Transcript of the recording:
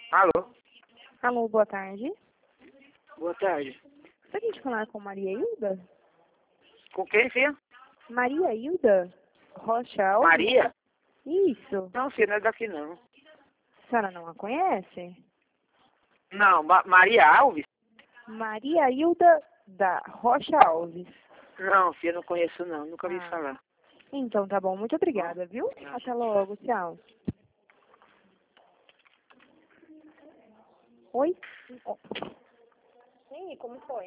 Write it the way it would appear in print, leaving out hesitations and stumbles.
Alô? Alô, boa tarde. Boa tarde. Gostaria de falar com Maria Hilda? Com quem, filha? Maria Hilda Rocha Alves? Maria? Isso. Não, filha, não é daqui não. A senhora não a conhece? Não, Maria Alves? Maria Hilda da Rocha Alves. Não, filha, não conheço não, nunca vi Ah. falar. Então tá bom, muito obrigada, viu? Até logo, tchau. Oi? Sim, como foi?